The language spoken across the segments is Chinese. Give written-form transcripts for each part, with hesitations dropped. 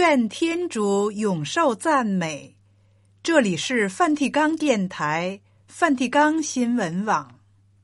愿天主永受赞美。这里是梵蒂冈电台、梵蒂冈新闻网。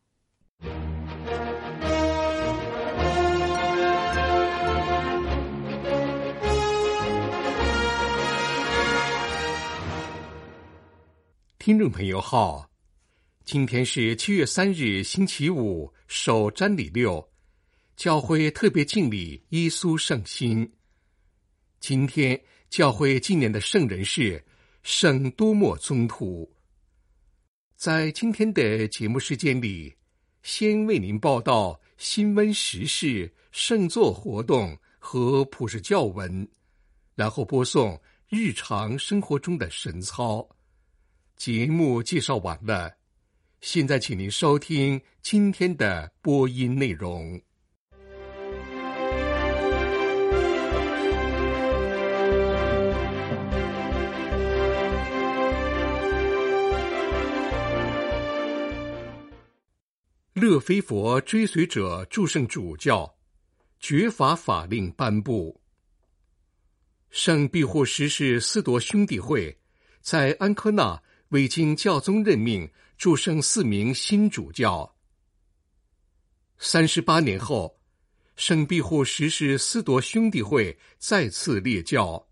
听众朋友好，今天是7月3日星期五，首瞻礼六，教会特别敬礼耶稣圣心。今天教会纪念的圣人是圣多默宗徒。在今天的节目时间里，先为您报道新闻时事、圣座活动和普世教文，然后播送日常生活中的神操。节目介绍完了，现在请您收听今天的播音内容。勒菲佛追随者祝圣主教绝法法令颁布。圣庇护十世司铎兄弟会在安科纳未经教宗任命祝圣4名新主教。38年后，圣庇护十世司铎兄弟会再次列教。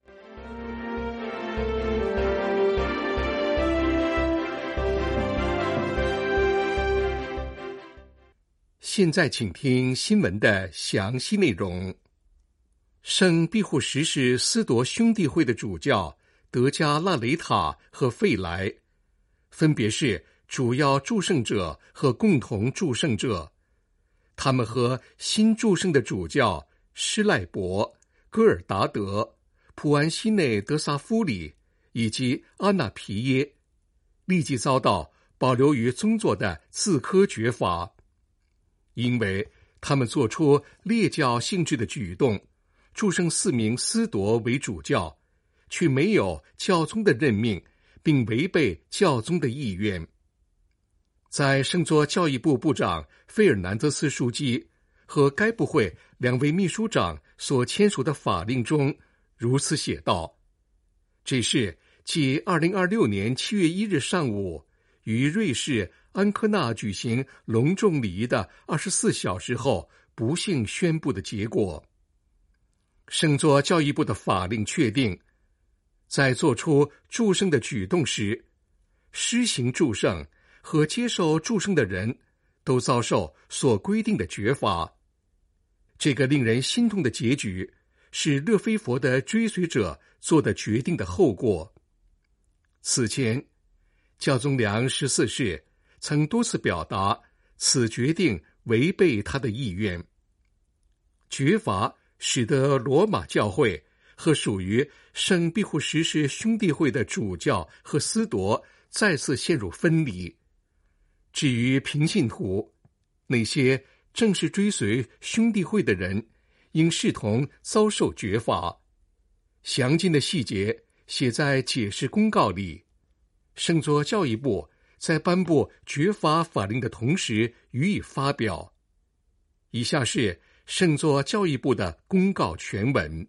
现在请听新闻的详细内容。圣庇护十世司铎兄弟会的主教德加拉雷塔和费莱，分别是主要祝圣者和共同祝圣者。他们和新祝圣的主教施赖伯、戈尔达德、普安西内德萨夫里以及阿纳皮耶立即遭到保留于宗座的自科绝罚，因为他们做出列教性质的举动，祝圣4名司铎为主教，却没有教宗的任命，并违背教宗的意愿。在圣座教义部部长费尔南德斯枢机和该部会2位秘书长所签署的法令中如此写道：这是继2026年7月1日上午于瑞士安科纳举行隆重礼仪的24小时后不幸宣布的结果。圣座教义部的法令确定，在做出祝圣的举动时，施行祝圣和接受祝圣的人都遭受所规定的绝罚。这个令人心痛的结局是勒菲佛的追随者做的决定的后果。此前，教宗良14世曾多次表达此决定违背他的意愿。绝罚使得罗马教会和属于圣庇护十世兄弟会的主教和司铎再次陷入分离。至于平信徒，那些正式追随兄弟会的人应视同遭受绝罚。详尽的细节写在解释公告里。圣座教义部在颁布绝罚法令的同时予以发表。以下是圣座教义部的公告全文。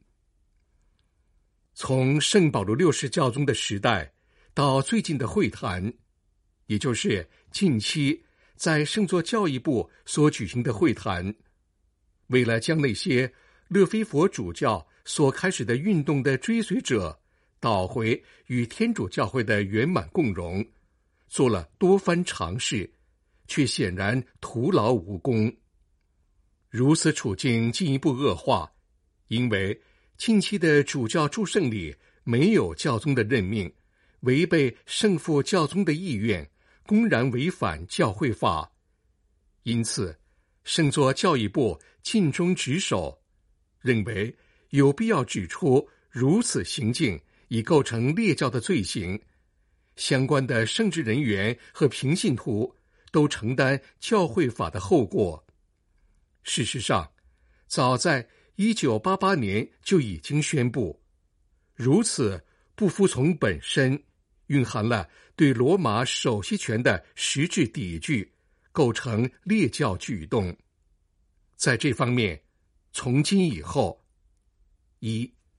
从圣保罗6世教宗的时代到最近的会谈，也就是近期在圣座教义部所举行的会谈，为了将那些勒菲佛主教所开始的运动的追随者导回与天主教会的圆满共融，做了多番尝试，却显然徒劳无功。如此处境进一步恶化，因为近期的主教祝圣礼没有教宗的任命，违背圣父教宗的意愿，公然违反教会法。因此，圣座教义部尽忠职守，认为有必要指出如此行径已构成列教的罪行，相关的圣职人员和平信徒都承担教会法的后果。事实上，早在1988年就已经宣布，如此不服从本身蕴含了对罗马首席权的实质抵拒，构成列教举动。在这方面，从今以后：一、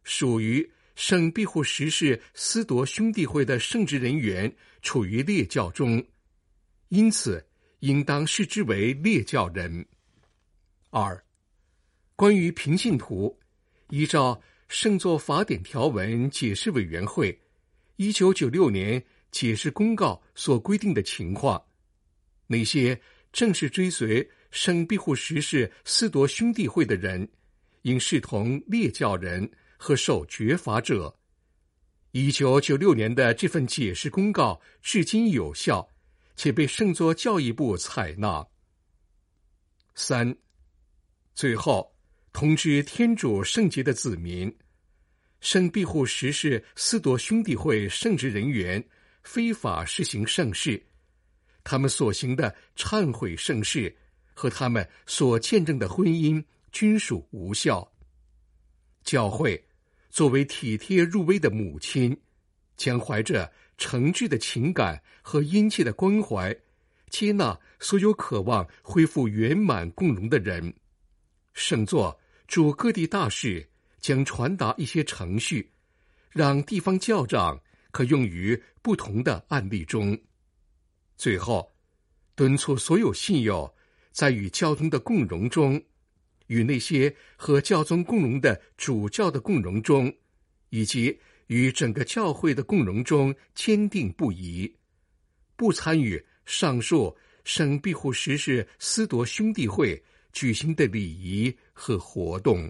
属于圣庇护十世司铎兄弟会的圣职人员处于列教中，因此应当视之为列教人。2. 关于平信徒，依照圣座法典条文解释委员会1996年解释公告所规定的情况，那些正式追随圣庇护十世司铎兄弟会的人，应视同列教人和受绝罚者。1996年的这份解释公告至今有效，且被圣座教义部采纳。3. 最后，通知天主圣洁的子民，圣庇护十世司铎兄弟会圣职人员非法施行圣事，他们所行的忏悔圣事和他们所见证的婚姻均属无效。教会作为体贴入微的母亲，将怀着诚挚的情感和殷切的关怀，接纳所有渴望恢复圆满共荣的人。圣座驻各地大使将传达一些程序，让地方教长可用于不同的案例中。最后，敦促所有信友在与教宗的共荣中，与那些和教宗共荣的主教的共荣中，以及与整个教会的共荣中坚定不移，不参与上述圣庇护十世司铎兄弟会举行的礼仪和活动。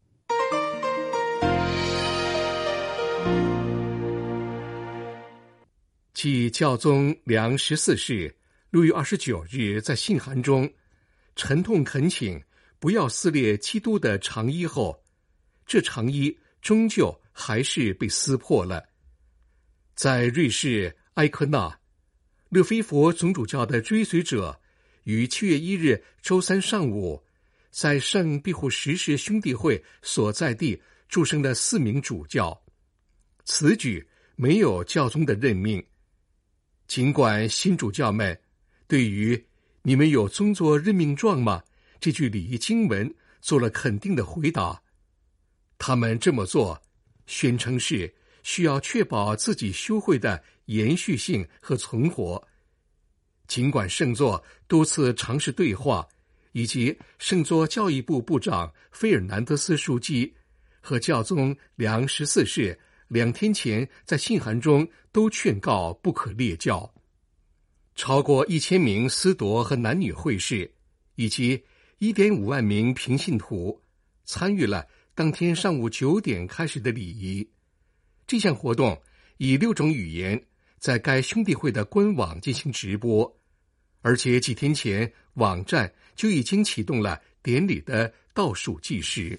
继教宗良14世6月29日在信函中沉痛恳请不要撕裂基督的长衣后，这长衣终究还是被撕破了。在瑞士埃科纳，勒菲佛总主教的追随者于7月1日周三上午，在圣庇护十世兄弟会所在地祝圣了4名主教。此举没有教宗的任命，尽管新主教们对于你们有宗座任命状吗这句礼仪经文做了肯定的回答。他们这么做宣称是需要确保自己修会的延续性和存活。尽管圣座多次尝试对话，以及圣座教育部部长费尔南德斯枢机和教宗良14世2天前在信函中都劝告不可列教。超过1000名司铎和男女会士以及1.5万名平信徒参与了当天上午9点开始的礼仪。这项活动以6种语言在该兄弟会的官网进行直播，而且几天前网站就已经启动了典礼的倒数计时。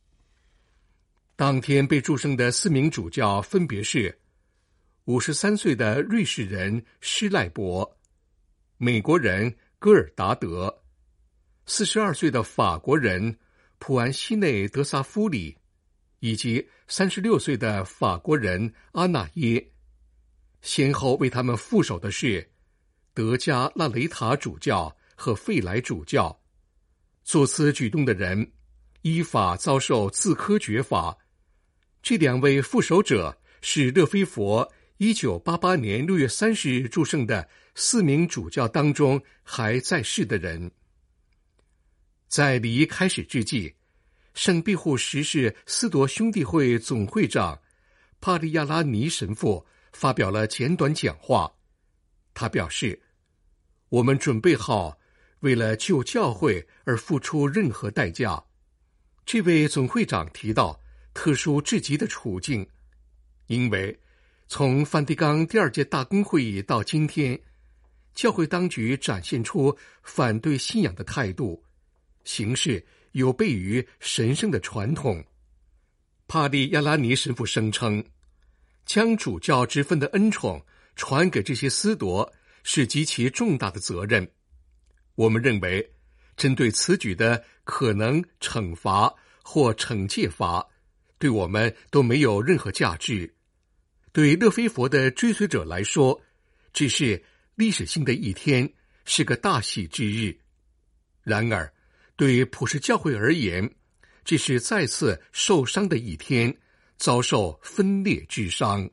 当天被祝圣的4名主教分别是53岁的瑞士人施赖伯、美国人戈尔达德、42岁的法国人普安西内德萨夫里，以及36岁的法国人阿纳耶。先后为他们副手的是德加拉雷塔主教和费莱主教。做此举动的人依法遭受自科绝罚。这2位副手者是勒菲佛1988年6月30日祝圣的4名主教当中还在世的人。在礼仪开始之际，圣庇护十世司铎兄弟会总会长帕利亚拉尼神父发表了简短讲话。他表示，我们准备好为了救教会而付出任何代价。这位总会长提到特殊至极的处境，因为从梵蒂冈第2届大公会议到今天，教会当局展现出反对信仰的态度，行事有悖于神圣的传统。帕利亚拉尼神父声称，将主教之分的恩宠传给这些司铎是极其重大的责任。我们认为，针对此举的可能惩罚或惩戒罚，对我们都没有任何价值。对勒菲佛的追随者来说，只是历史性的一天，是个大喜之日。然而，对普世教会而言，这是再次受伤的一天， 遭受分裂之伤。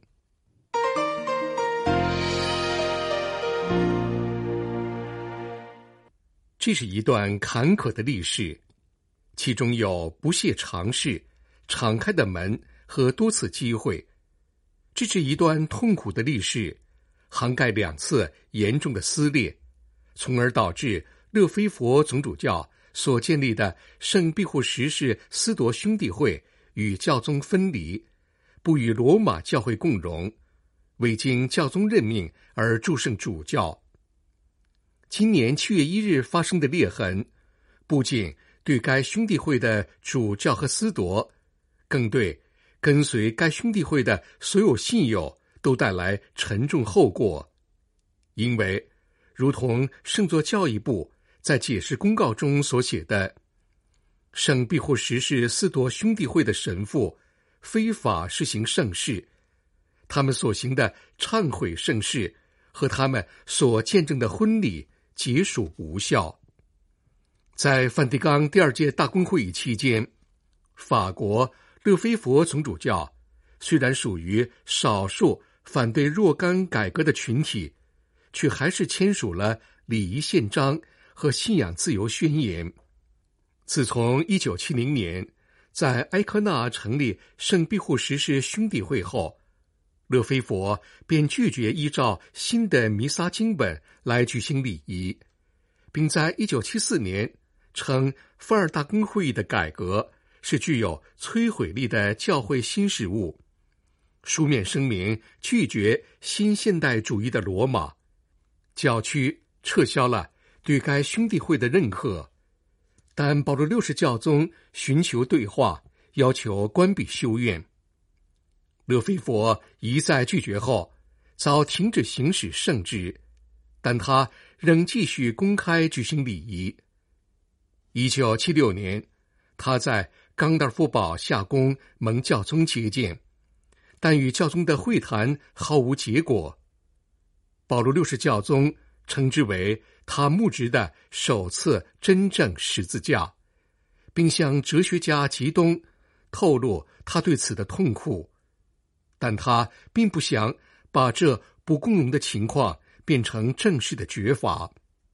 这是一段坎坷的历史，其中有不懈尝试、敞开的门和多次机会。这是一段痛苦的历史，涵盖2次严重的撕裂，从而导致勒菲佛总主教所建立的圣庇护十世司铎兄弟会与教宗分离，不与罗马教会共荣，未经教宗任命而祝圣主教。今年7月1日发生的裂痕，不仅对该兄弟会的主教和司铎，更对跟随该兄弟会的所有信友都带来沉重后果。因为如同圣座教义部在解释公告中所写的，圣庇护十世司铎兄弟会的神父非法施行圣事，他们所行的忏悔圣事和他们所见证的婚礼皆属无效。在梵蒂冈第2届大公会议期间，法国勒菲佛总主教虽然属于少数反对若干改革的群体，却还是签署了礼仪宪章和信仰自由宣言。自从1970年在埃科纳成立圣庇护十世兄弟会后，勒菲佛便拒绝依照新的弥撒经本来举行礼仪，并在1974年称范尔大公会议的改革是具有摧毁力的教会新事物，书面声明拒绝新现代主义的罗马教区，撤销了对该兄弟会的认可。但保罗6世教宗寻求对话，要求关闭修院。勒菲佛一再拒绝后，遭停止行使圣职，但他仍继续公开举行礼仪。1976年，他在冈德尔夫堡夏宫蒙教宗接见，但与教宗的会谈毫无结果。保罗6世教宗称之为他牧职的首次真正十字架，并向哲学家吉东透露他对此的痛苦，但他并不想把这不共荣的情况变成正式的决法。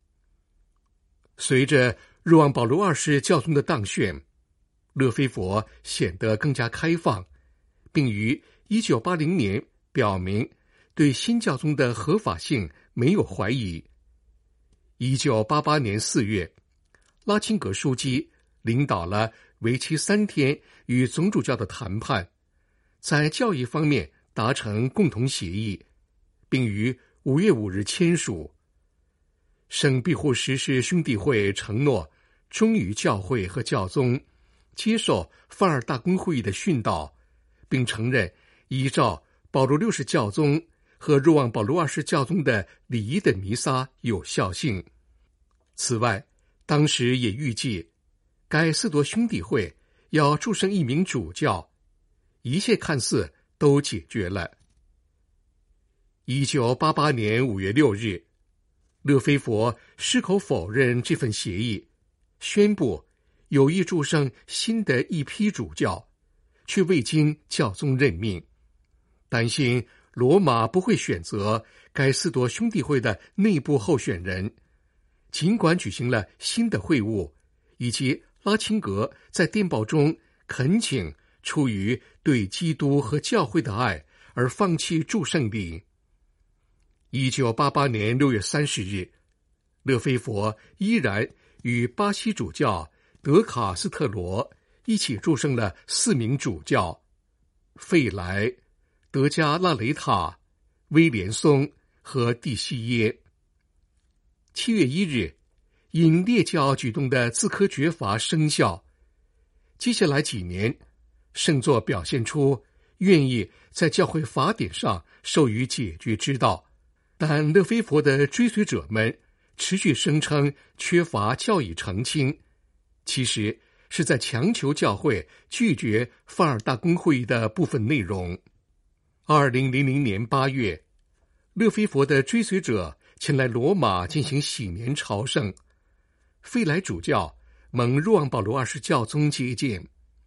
随着若望保罗2世教宗的当选，勒菲佛显得更加开放，并于1980年表明对新教宗的合法性没有怀疑。1988年4月，拉钦格枢机领导了为期3天与总主教的谈判，在教义方面达成共同协议，并于5月5日签署。圣庇护十世兄弟会承诺忠于教会和教宗，接受范尔大公会议的训导，并承认依照保罗6世教宗和若望保罗2世教宗的礼仪的弥撒有效性。此外，当时也预计该司铎兄弟会要祝圣一名主教，一切看似都解决了。1988年5月6日，勒菲佛矢口否认这份协议，宣布有意祝圣新的一批主教，却未经教宗任命，担心罗马不会选择该司铎兄弟会的内部候选人。尽管举行了新的会晤，以及拉钦格在电报中恳请出于对基督和教会的爱而放弃祝圣礼。1988年6月30日，勒菲佛依然与巴西主教德卡斯特罗一起祝圣了4名主教：费莱、德加拉雷塔、威廉松和蒂西耶。7月1日，因列教举动的自科绝罚生效。接下来几年，圣座表现出愿意在教会法典上授予解决之道，但勒菲佛的追随者们持续声称缺乏教义澄清，其实是在强求教会拒绝范尔大公会议的部分内容。2000年8月，勒菲佛的追随者前来罗马进行喜年朝圣，费莱主教蒙若望保罗2世教宗接见。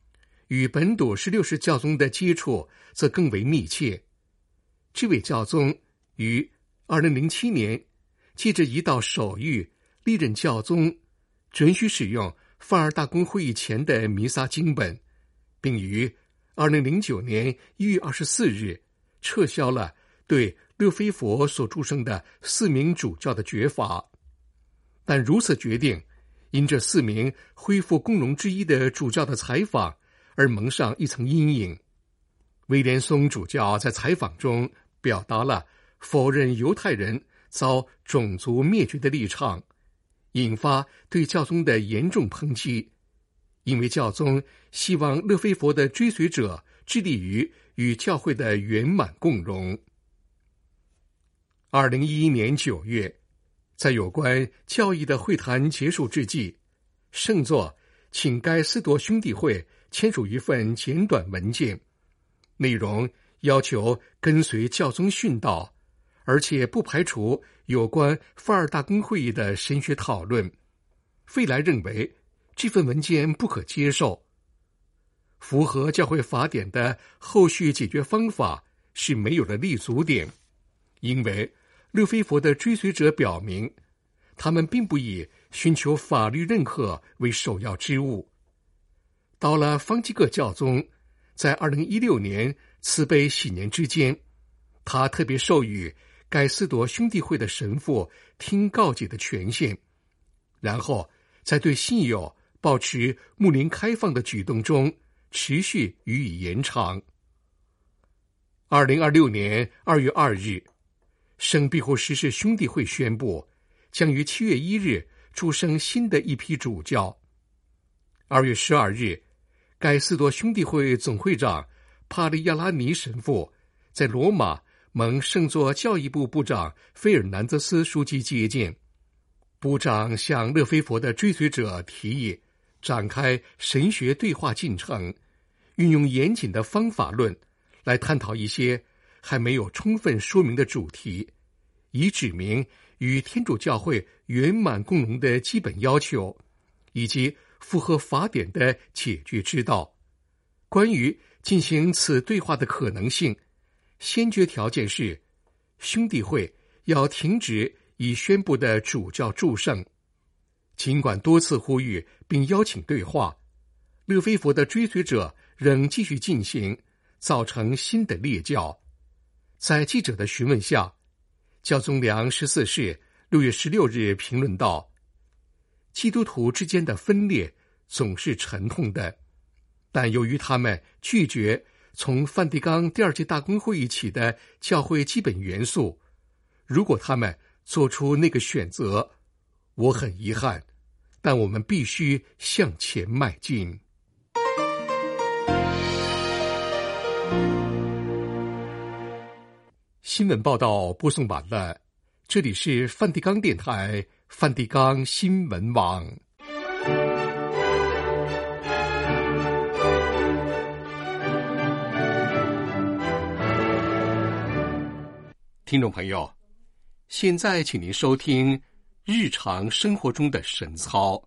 与本笃16世教宗的接触则更为密切。这位教宗于2007年借着一道手谕历任教宗准许使用范尔大公会议前的弥撒经本，并于2009年1月24日撤销了对勒菲佛所祝圣的4名主教的爵罚。但如此决定因这4名恢复共荣之一的主教的采访而蒙上一层阴影。威廉松主教在采访中表达了否认犹太人遭种族灭绝的立场，引发对教宗的严重抨击，因为教宗希望勒菲佛的追随者致力于与教会的圆满共荣。2011年9月，在有关教义的会谈结束之际，圣座请该斯铎兄弟会签署一份简短文件，内容要求跟随教宗训道，而且不排除有关范尔大公会议的神学讨论。费莱认为这份文件不可接受，符合教会法典的后续解决方法是没有了立足点，因为勒菲佛的追随者表明，他们并不以寻求法律认可为首要之务。到了方济各教宗在2016年慈悲喜年之间，他特别授予该斯铎兄弟会的神父听告解的权限，然后在对信友保持睦邻开放的举动中持续予以延长。2026年2月2日，圣庇护十世兄弟会宣布将于7月1日祝圣新的一批主教。2月12日，该斯铎兄弟会总会长帕利亚拉尼神父在罗马蒙圣座教义部部长费尔南德斯书记接见，部长向勒菲佛的追随者提议展开神学对话进程，运用严谨的方法论来探讨一些还没有充分说明的主题，以指明与天主教会圆满共荣的基本要求，以及符合法典的解决之道。关于进行此对话的可能性，先决条件是兄弟会要停止已宣布的主教祝圣。尽管多次呼吁并邀请对话，勒菲佛的追随者仍继续进行，造成新的裂教。在记者的询问下，教宗良14世6月16日评论道，基督徒之间的分裂总是沉痛的，但由于他们拒绝从梵蒂冈第2届大公会议起的教会基本元素，如果他们做出那个选择，我很遗憾，但我们必须向前迈进。新闻报道播送完了，这里是梵蒂冈电台梵蒂冈新闻网。听众朋友，现在请您收听日常生活中的神操。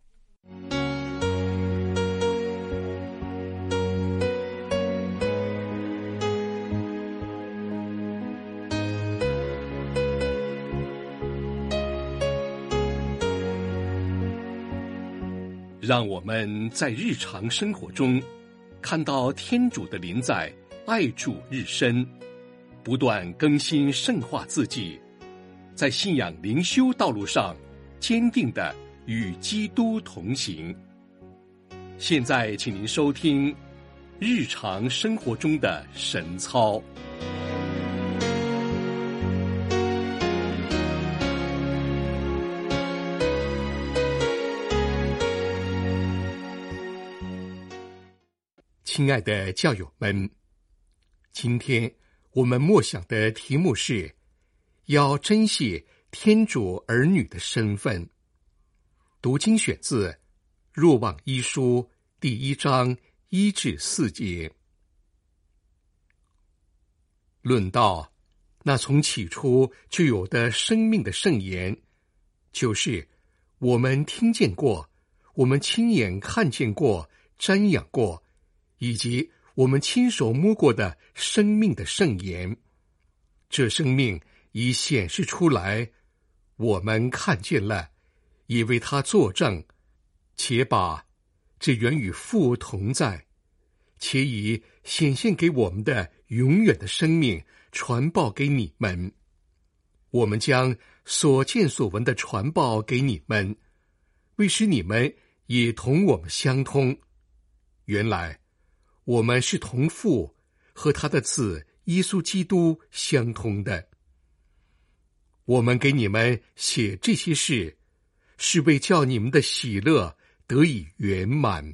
让我们在日常生活中看到天主的临在，爱主日深，不断更新圣化自己，在信仰灵修道路上坚定地与基督同行。现在请您收听日常生活中的神操。亲爱的教友们，今天我们默想的题目是要珍惜天主儿女的身份。读经选自若望一书第1章1至4节。论到那从起初就有的生命的圣言，就是我们听见过，我们亲眼看见过，瞻仰过， 以及我们亲手摸过的生命的圣言。这生命已显示出来，我们看见了，也为他作证，且把这原与父同在，且以显现给我们的永远的生命传报给你们。我们将所见所闻的传报给你们，为使你们也同我们相通。原来我们是同父和他的子耶稣基督相通的。我们给你们写这些事，是为叫你们的喜乐得以圆满。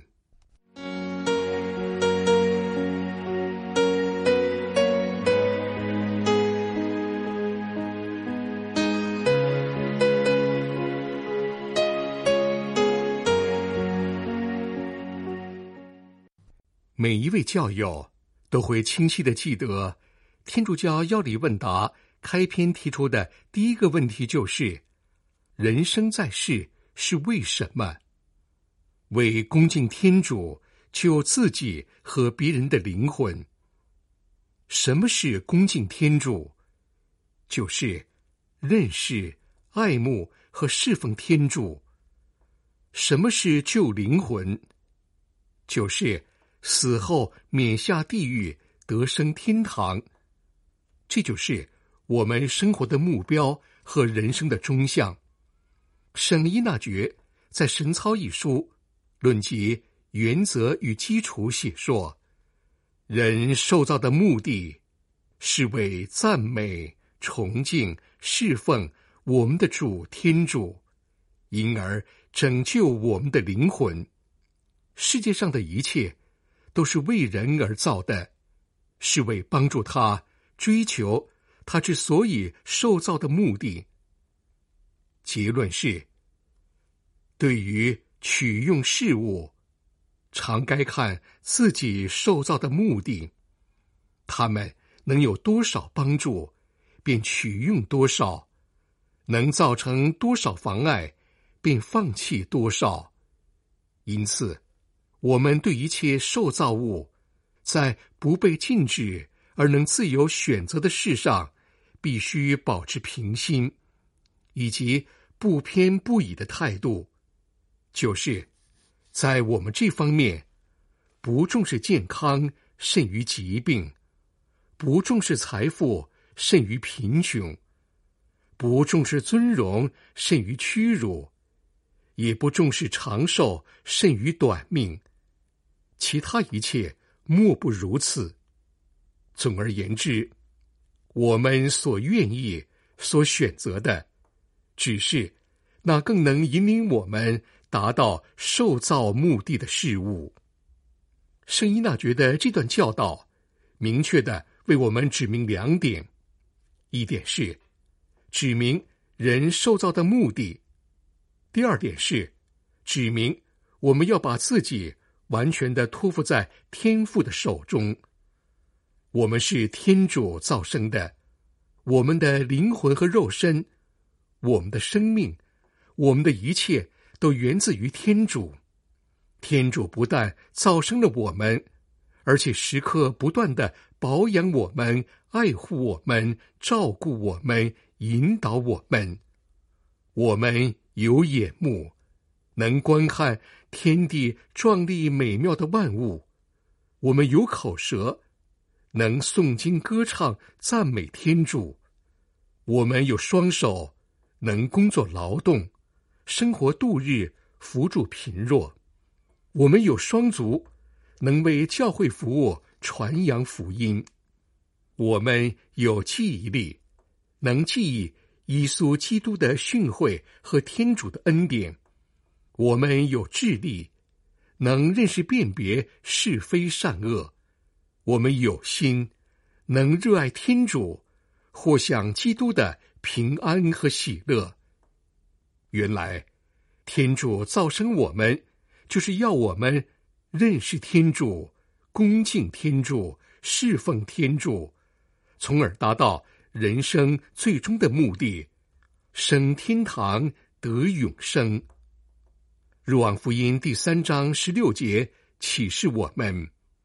每一位教友都会清晰地记得，天主教要理问答开篇提出的第一个问题就是：人生在世是为什么？为恭敬天主，救自己和别人的灵魂。什么是恭敬天主？就是认识、爱慕和侍奉天主。什么是救灵魂？就是死后免下地狱，得生天堂。这就是我们生活的目标和人生的终向。圣依纳爵在《神操》一书论及原则与基础写说，人受造的目的是为赞美、崇敬、侍奉我们的主天主，因而拯救我们的灵魂。世界上的一切都是为人而造的，是为帮助他追求他之所以受造的目的。结论是，对于取用事物，常该看自己受造的目的，他们能有多少帮助，便取用多少；能造成多少妨碍，便放弃多少。因此，我们对一切受造物，在不被禁止而能自由选择的事上，必须保持平心，以及不偏不倚的态度。就是在我们这方面，不重视健康甚于疾病，不重视财富甚于贫穷，不重视尊荣甚于屈辱，也不重视长寿甚于短命。其他一切莫不如此。总而言之，我们所愿意、所选择的，只是那更能引领我们达到受造目的的事物。圣依纳爵的这段教导，明确地为我们指明两点：一点是指明人受造的目的；第二点是指明我们要把自己完全地托付在天父的手中。我们是天主造生的，我们的灵魂和肉身，我们的生命，我们的一切都源自于天主。天主不但造生了我们，而且时刻不断地保养我们、爱护我们、照顾我们、引导我们。我们有眼目，能观看天地壮丽美妙的万物；我们有口舌，能诵经歌唱赞美天主；我们有双手，能工作劳动，生活度日，扶助贫弱；我们有双足，能为教会服务，传扬福音；我们有记忆力，能记忆耶稣基督的训诲和天主的恩典；我们有智力，能认识辨别是非善恶；我们有心，能热爱天主，或享基督的平安和喜乐。原来天主造生我们，就是要我们认识天主，恭敬天主，侍奉天主，从而达到人生最终的目的，升天堂，得永生。若望福音第3章16节启示我们，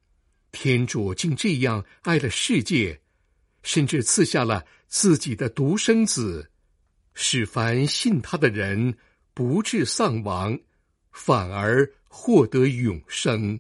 天主竟这样爱了世界，甚至赐下了自己的独生子，使凡信他的人不致丧亡，反而获得永生。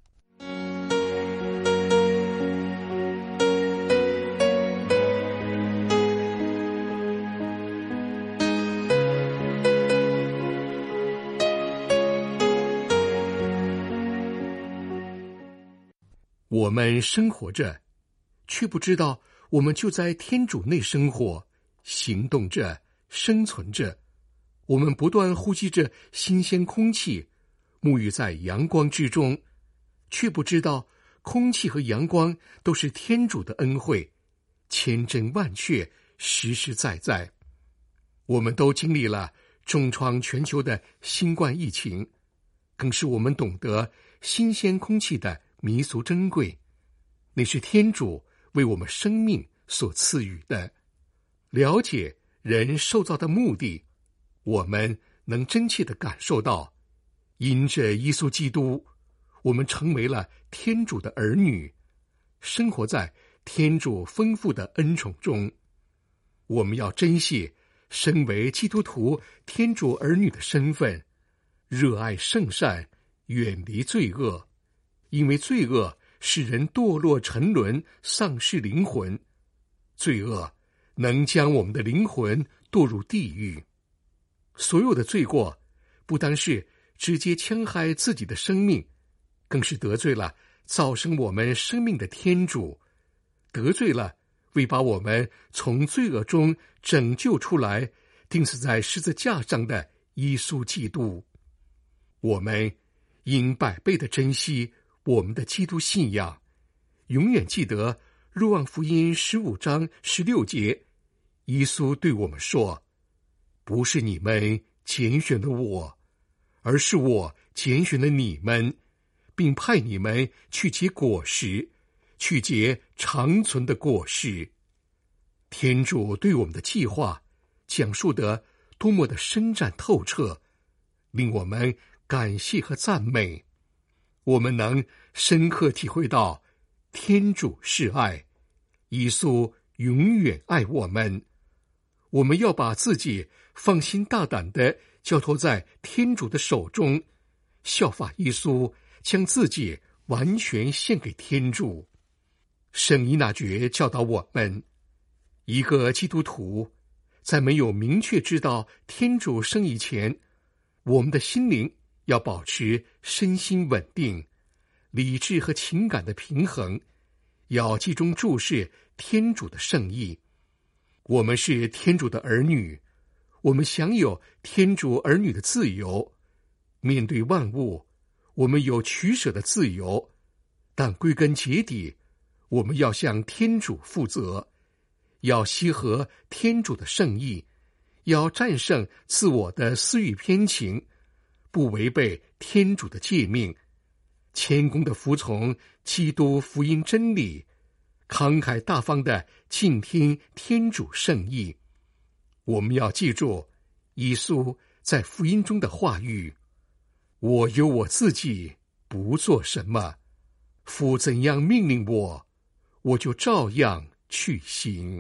我们生活着，却不知道我们就在天主内生活，行动着，生存着。我们不断呼吸着新鲜空气，沐浴在阳光之中，却不知道空气和阳光都是天主的恩惠，千真万确，实实在在。我们都经历了重创全球的新冠疫情，更是我们懂得新鲜空气的弥足珍贵，那是天主为我们生命所赐予的。了解人受造的目的，我们能真切地感受到，因着耶稣基督，我们成为了天主的儿女，生活在天主丰富的恩宠中。我们要珍惜身为基督徒天主儿女的身份，热爱圣善，远离罪恶，因为罪恶使人堕落沉沦，丧失灵魂。罪恶能将我们的灵魂堕入地狱。所有的罪过不单是直接戕害自己的生命，更是得罪了造生我们生命的天主，得罪了为把我们从罪恶中拯救出来钉死在十字架上的耶稣基督。我们应百倍地珍惜我们的基督信仰，永远记得若望福音15章16节，耶稣对我们说，不是你们拣选了我，而是我拣选了你们，并派你们去结果实，去结长存的果实。天主对我们的计划讲述得多么的深湛透彻，令我们感谢和赞美。我们能深刻体会到天主是爱，耶稣永远爱我们。我们要把自己放心大胆地交托在天主的手中，效法耶稣，将自己完全献给天主。圣依纳爵教导我们，一个基督徒在没有明确知道天主生以前，我们的心灵要保持身心稳定，理智和情感的平衡，要集中注视天主的圣意。我们是天主的儿女，我们享有天主儿女的自由。面对万物，我们有取舍的自由，但归根结底，我们要向天主负责，要羈合天主的圣意，要战胜自我的私欲偏情，不违背天主的诫命，谦恭地服从基督福音真理，慷慨大方地静听天主圣意。我们要记住耶稣在福音中的话语，我有我自己不做什么，父怎样命令我，我就照样去行。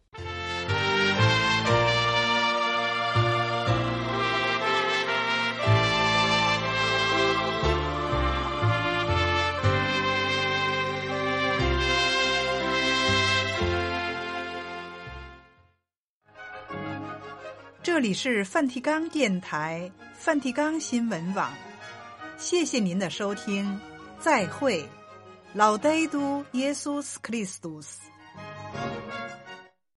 这里是梵蒂冈电台梵蒂冈新闻网，谢谢您的收听，再会，Laudetur Jesus Christus。